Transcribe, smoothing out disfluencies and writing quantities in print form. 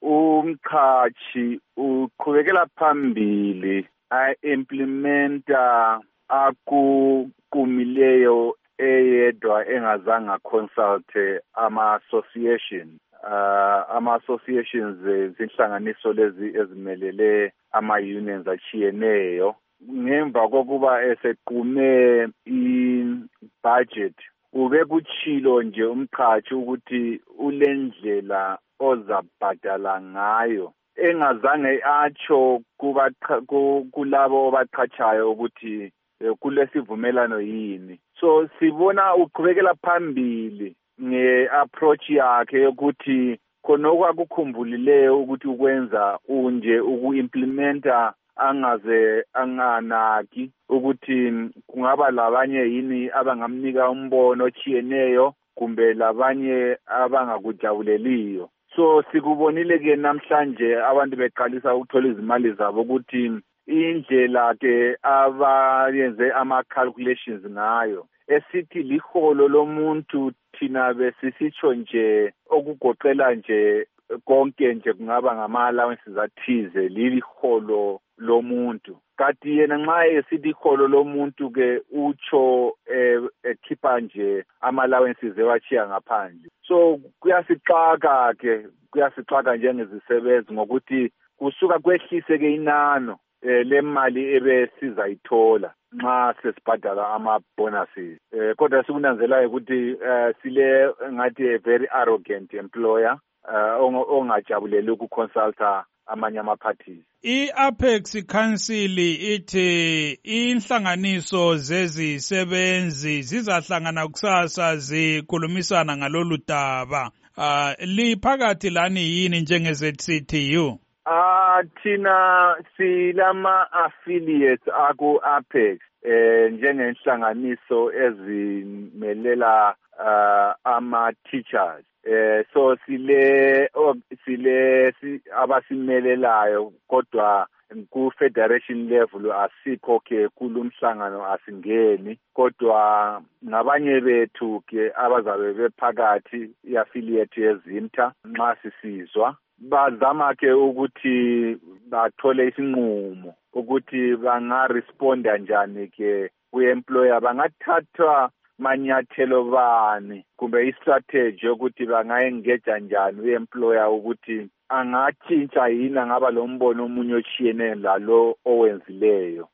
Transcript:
umqhashi uqhubekela phambili implementa akuqumileyo eyedwa engazange consulte ama-associations zinhlanganiso lezi ezimelele ama-unions achiyeneyo ngemva kokuba esequme i-budget ube kuchilo nje umqhashi ukuthi ulendlela ozabhadala ngayo engazange atsho kulabo abaqhatshayo ukuthi kulesivumelano yini. So sibona uqhubekela phambili nge-approach yakhe yokuthi khona okwakukhumbulile ukuthi ukwenza unje uku-implementa angaze anganaki ukuthi kungaba labanye yini abangamnika umbono ochiyeneyo kumbe labanye abangakujabuleliyo. So sikubonile ke namhlanje abantu beqalisa ukuthola izimali zabo ukuthi indlela ke abayenze ama-calculations ngayo esithi liholo lomuntu thina besisitsho nje okugoqela nje konke nje kungaba ngama-allowances athize liliholo lomuntu. Kanti yena nxa esithi iholo lomuntu ke utsho ekhipha nje ama-allowances ewachiya ngaphandle. So kuyasixaka njengezisebenzi ngokuthi kusuka kwehlise ke inano lemali ebesizayithola nxa sesibhadala ama-bonuses. Kodwa sikunanzelayo ukuthi sile ngathi very arrogant employer ongajabuleli ukuconsulta amanye ama-parties. I-Apex Council ithi inhlanganiso zezisebenzi zizahlangana kusasa zikhulumisana ngalolu daba. Liphakathi lani yini njenge-ZCTU? Thina silama-affiliates aku-Apex njengenhlanganiso ezimelela ama-teachers. So sile abasimelelayo kodwa ku-federation level asikho ke kulumhlangano asingeni kodwa ngabanye bethu ke abazabe bephakathi i-affiliate yeZimta nxa sisizwa bazama ke ukuthi bathole isinqumo ukuthi bangaresponda njani ke ku-employer bangathathwa manyathelo bani kumbe i-strategy yokuthi bangayengeja njani u-employer ukuthi angatshintsha yini angaba lo mbono omunye ochiyene lalo owenzileyo.